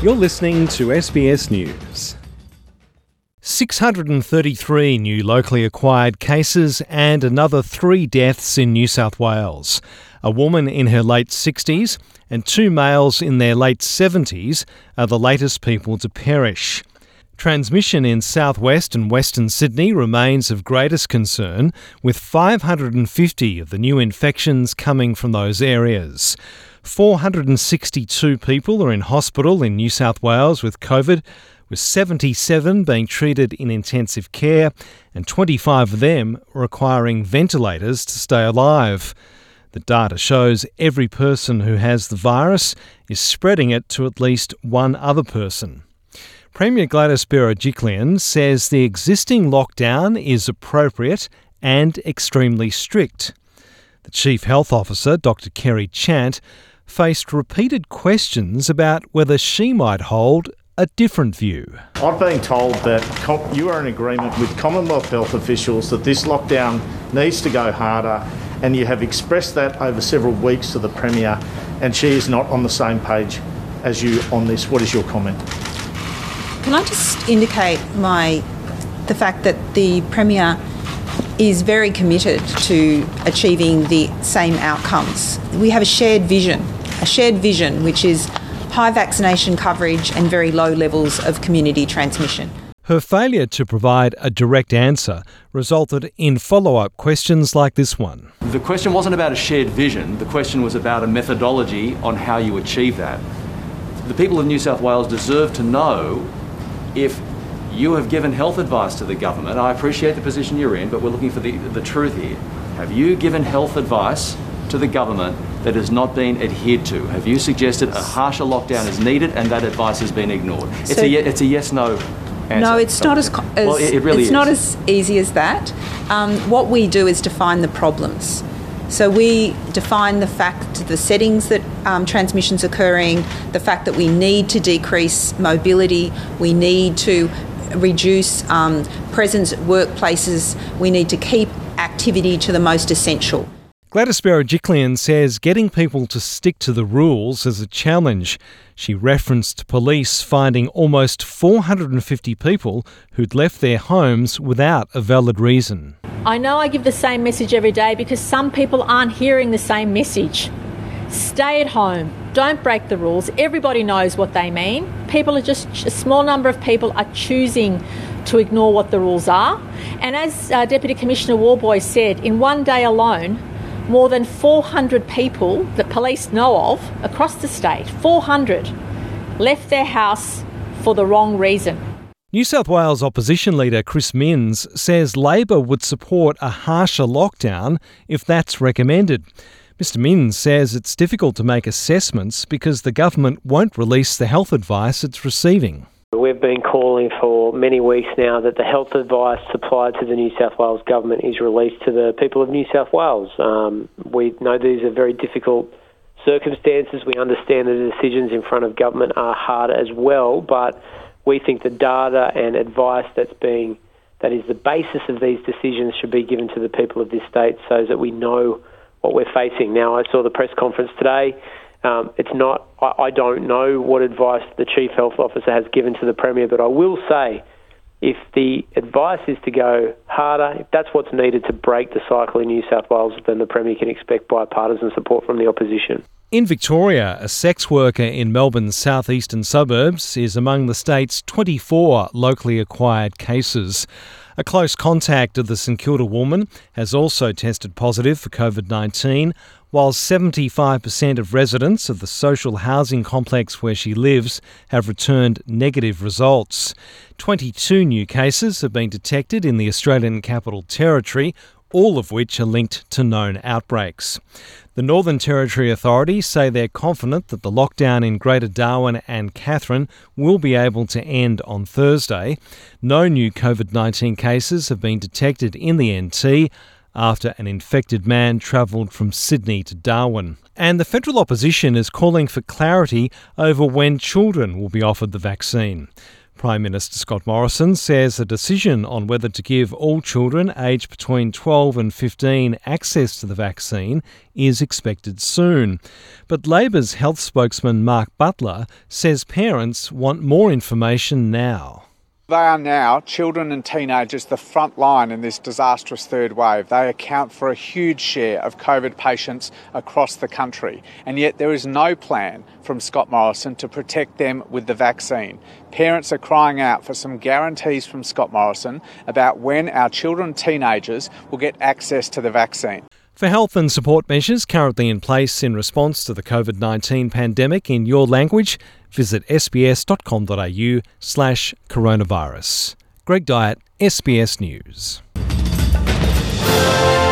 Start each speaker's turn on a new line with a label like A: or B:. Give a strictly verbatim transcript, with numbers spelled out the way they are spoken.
A: You're listening to S B S News. six hundred thirty-three new locally acquired cases and another three deaths in New South Wales. A woman in her late sixties and two males in their late seventies are the latest people to perish. Transmission in southwest and western Sydney remains of greatest concern, with five hundred fifty of the new infections coming from those areas. four hundred sixty-two people are in hospital in New South Wales with COVID, with seventy-seven being treated in intensive care and twenty-five of them requiring ventilators to stay alive. The data shows every person who has the virus is spreading it to at least one other person. Premier Gladys Berejiklian says the existing lockdown is appropriate and extremely strict. The Chief Health Officer, Doctor Kerry Chant, faced repeated questions about whether she might hold a different view.
B: I've been told that com- you are in agreement with Commonwealth Health officials that this lockdown needs to go harder, and you have expressed that over several weeks to the Premier, and she is not on the same page as you on this. What is your comment?
C: Can I just indicate my the fact that the Premier is very committed to achieving the same outcomes. We have a shared vision, a shared vision which is high vaccination coverage and very low levels of community transmission.
A: Her failure to provide a direct answer resulted in follow-up questions like this one.
D: The question wasn't about a shared vision, the question was about a methodology on how you achieve that. The people of New South Wales deserve to know if you have given health advice to the government. I appreciate the position you're in, but we're looking for the, the truth here. Have you given health advice to the government that has not been adhered to? Have you suggested a harsher lockdown is needed and that advice has been ignored? It's, so, a, it's a yes-no answer.
C: No, it's not as, as
D: well, it, it really
C: it's
D: is.
C: not as easy as that. Um, what we do is define the problems. So we define the fact, the settings that um, transmission's occurring, the fact that we need to decrease mobility, we need to reduce um, presence at workplaces, we need to keep activity to the most essential.
A: Gladys Berejiklian says getting people to stick to the rules is a challenge. She referenced police finding almost four hundred fifty people who'd left their homes without a valid reason.
E: I know I give the same message every day because some people aren't hearing the same message. Stay at home. Don't break the rules. Everybody knows what they mean. People are just, a small number of people are choosing to ignore what the rules are. And as uh, Deputy Commissioner Warboy said, in one day alone, more than four hundred people that police know of across the state, four hundred, left their house for the wrong reason.
A: New South Wales opposition leader Chris Minns says Labor would support a harsher lockdown if that's recommended. Mister Minns says it's difficult to make assessments because the government won't release the health advice it's receiving.
F: We've been calling for many weeks now that the health advice supplied to the New South Wales government is released to the people of New South Wales. Um, we know these are very difficult circumstances. We understand that the decisions in front of government are hard as well, but we think the data and advice that's being, that is the basis of these decisions should be given to the people of this state so that we know what we're facing. Now, I saw the press conference today. Um, it's not, I, I don't know what advice the Chief Health Officer has given to the Premier, but I will say if the advice is to go harder, if that's what's needed to break the cycle in New South Wales, then the Premier can expect bipartisan support from the opposition.
A: In Victoria, a sex worker in Melbourne's southeastern suburbs is among the state's twenty-four locally acquired cases. A close contact of the St Kilda woman has also tested positive for COVID nineteen, while seventy-five percent of residents of the social housing complex where she lives have returned negative results. twenty-two new cases have been detected in the Australian Capital Territory, all of which are linked to known outbreaks. The Northern Territory authorities say they're confident that the lockdown in Greater Darwin and Katherine will be able to end on Thursday. No new COVID nineteen cases have been detected in the N T after an infected man travelled from Sydney to Darwin. And the federal opposition is calling for clarity over when children will be offered the vaccine. Prime Minister Scott Morrison says a decision on whether to give all children aged between twelve and fifteen access to the vaccine is expected soon. But Labor's health spokesman Mark Butler says parents want more information now.
G: They are now, children and teenagers, the front line in this disastrous third wave. They account for a huge share of COVID patients across the country. And yet there is no plan from Scott Morrison to protect them with the vaccine. Parents are crying out for some guarantees from Scott Morrison about when our children and teenagers will get access to the vaccine.
A: For health and support measures currently in place in response to the COVID nineteen pandemic in your language, visit sbs.com.au slash coronavirus. Greg Dyett, S B S News.